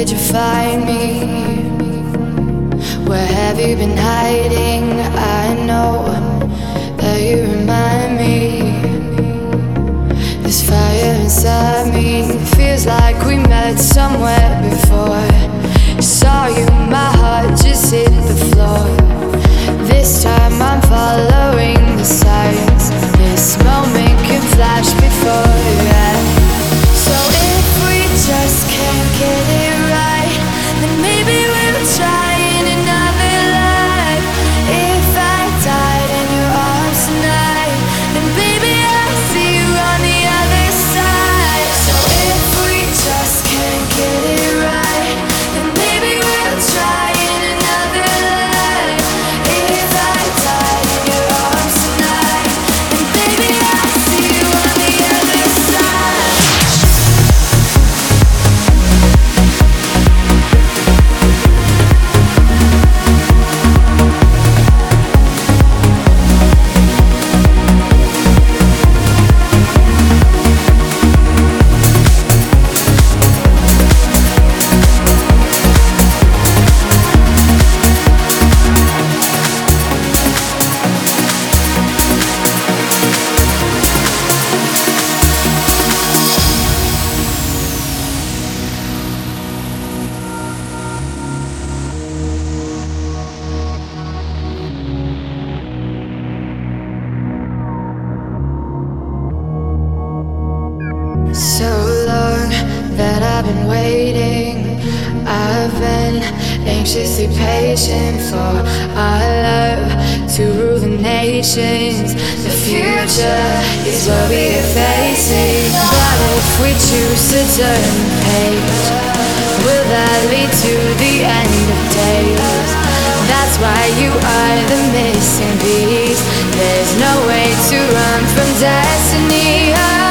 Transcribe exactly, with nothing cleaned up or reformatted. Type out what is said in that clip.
did you find me? Where have you been hiding? I know that you remind me. This fire inside me feels like we met somewhere before. Saw you, my heart just hit the floor. This time I'm following the signs. This moment can flash before, yeah. So if we just can't get it right, then maybe we'll try in another life. If I died in your arms tonight, then baby I'll see you on the other side. So if we just can't get it right, then maybe we'll try in another life. If I died in your arms tonight, then baby I'll see you on the other side. So long that I've been waiting. I've been anxiously patient for our love to rule the nations. The future is what we are facing. But if we choose to turn the page, will that lead to the end of days? That's why you are the missing piece. There's no way to run from destiny.